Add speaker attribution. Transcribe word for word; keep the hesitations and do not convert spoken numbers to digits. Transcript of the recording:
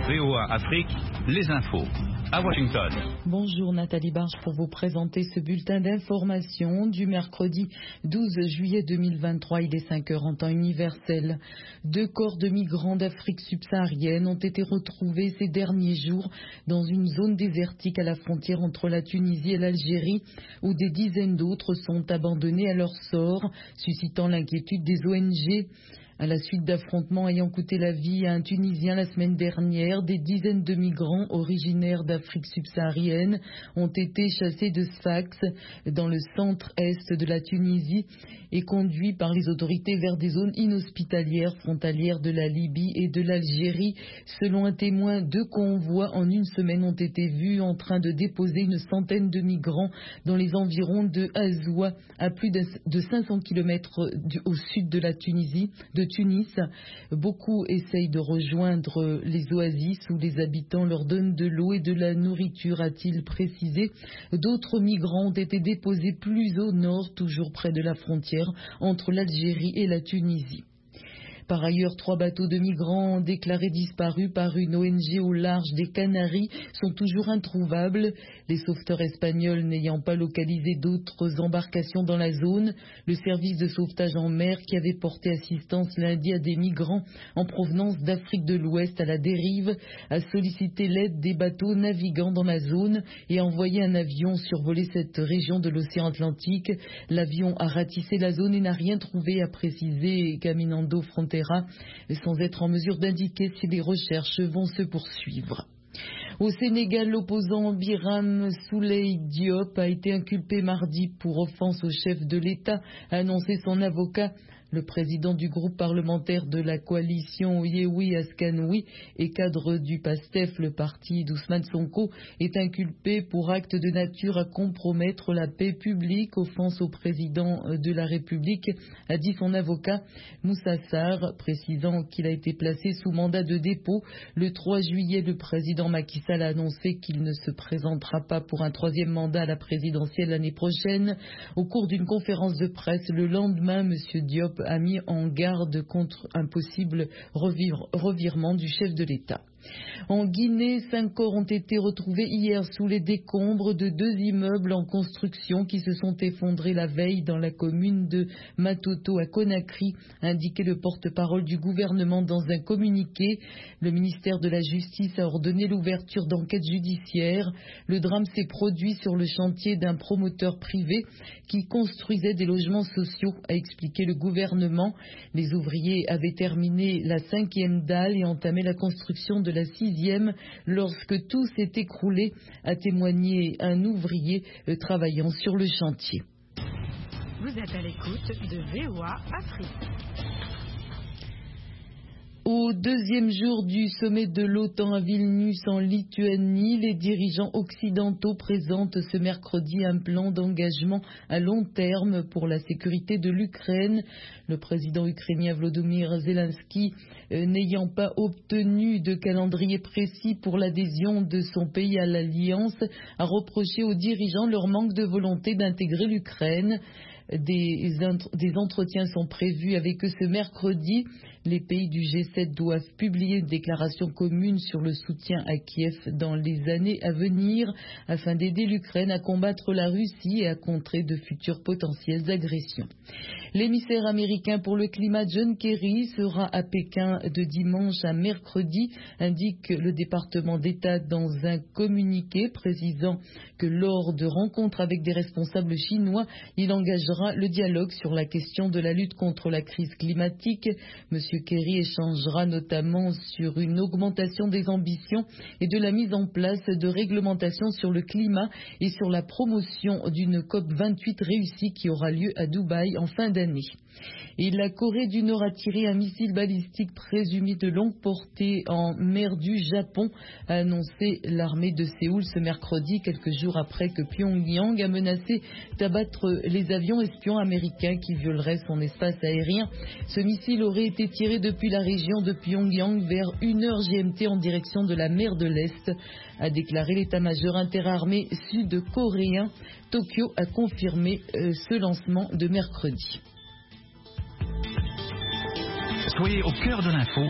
Speaker 1: V O A Afrique, les infos. À Washington.
Speaker 2: Bonjour Nathalie Barge pour vous présenter ce bulletin d'information du mercredi douze juillet deux mille vingt-trois. Il est cinq heures en temps universel. Deux corps de migrants d'Afrique subsaharienne ont été retrouvés ces derniers jours dans une zone désertique à la frontière entre la Tunisie et l'Algérie, où des dizaines d'autres sont abandonnés à leur sort, suscitant l'inquiétude des O N G. À la suite d'affrontements ayant coûté la vie à un Tunisien la semaine dernière, des dizaines de migrants originaires d'Afrique subsaharienne ont été chassés de Sfax, dans le centre-est de la Tunisie, et conduits par les autorités vers des zones inhospitalières frontalières de la Libye et de l'Algérie. Selon un témoin, deux convois en une semaine ont été vus en train de déposer une centaine de migrants dans les environs de Azoua, à plus de cinq cents kilomètres au sud de la Tunisie, de Tunis. Beaucoup essayent de rejoindre les oasis où les habitants leur donnent de l'eau et de la nourriture, a-t-il précisé. D'autres migrants ont été déposés plus au nord, toujours près de la frontière entre l'Algérie et la Tunisie. Par ailleurs, trois bateaux de migrants déclarés disparus par une O N G au large des Canaries sont toujours introuvables. Les sauveteurs espagnols n'ayant pas localisé d'autres embarcations dans la zone, le service de sauvetage en mer, qui avait porté assistance lundi à des migrants en provenance d'Afrique de l'Ouest à la dérive, a sollicité l'aide des bateaux navigants dans la zone et a envoyé un avion survoler cette région de l'océan Atlantique. L'avion a ratissé la zone et n'a rien trouvé, a précisé Caminando Fronteira, sans être en mesure d'indiquer si les recherches vont se poursuivre. Au Sénégal, l'opposant Birame Souleye Diop a été inculpé mardi pour offense au chef de l'État, a annoncé son avocat. Le président du groupe parlementaire de la coalition Yewi Askanoui et cadre du PASTEF, le parti d'Ousmane Sonko, est inculpé pour acte de nature à compromettre la paix publique, offense au président de la République, a dit son avocat Moussa Sarr, précisant qu'il a été placé sous mandat de dépôt. Le trois juillet, le président Macky Sall a annoncé qu'il ne se présentera pas pour un troisième mandat à la présidentielle l'année prochaine. Au cours d'une conférence de presse le lendemain, M. Diop a mis en garde contre un possible revire, revirement du chef de l'État. En Guinée, cinq corps ont été retrouvés hier sous les décombres de deux immeubles en construction qui se sont effondrés la veille dans la commune de Matoto à Conakry, a indiqué le porte-parole du gouvernement dans un communiqué. Le ministère de la Justice a ordonné l'ouverture d'enquêtes judiciaires. Le drame s'est produit sur le chantier d'un promoteur privé qui construisait des logements sociaux, a expliqué le gouvernement. Les ouvriers avaient terminé la cinquième dalle et entamé la construction de la sixième lorsque tout s'est écroulé, a témoigné un ouvrier euh, travaillant sur le chantier.
Speaker 3: Vous êtes à l'écoute de V O A Afrique.
Speaker 2: Au deuxième jour du sommet de l'OTAN à Vilnius en Lituanie, les dirigeants occidentaux présentent ce mercredi un plan d'engagement à long terme pour la sécurité de l'Ukraine. Le président ukrainien Volodymyr Zelensky, euh, n'ayant pas obtenu de calendrier précis pour l'adhésion de son pays à l'Alliance, a reproché aux dirigeants leur manque de volonté d'intégrer l'Ukraine. Des, des entretiens sont prévus avec eux ce mercredi. Les pays du G sept doivent publier une déclaration commune sur le soutien à Kiev dans les années à venir afin d'aider l'Ukraine à combattre la Russie et à contrer de futures potentielles agressions. L'émissaire américain pour le climat John Kerry sera à Pékin de dimanche à mercredi, indique le département d'État dans un communiqué précisant que lors de rencontres avec des responsables chinois, il engagera le dialogue sur la question de la lutte contre la crise climatique. Monsieur Kerry échangera notamment sur une augmentation des ambitions et de la mise en place de réglementations sur le climat et sur la promotion d'une COP vingt-huit réussie qui aura lieu à Dubaï en fin d'année. Et la Corée du Nord a tiré un missile balistique présumé de longue portée en mer du Japon, a annoncé l'armée de Séoul ce mercredi, quelques jours après que Pyongyang a menacé d'abattre les avions espions américains qui violeraient son espace aérien. Ce missile aurait été tiré depuis la région de Pyongyang vers une heure G M T en direction de la mer de l'Est, a déclaré l'état-major interarmé sud-coréen. Tokyo a confirmé euh, ce lancement de mercredi.
Speaker 1: Soyez au cœur de l'info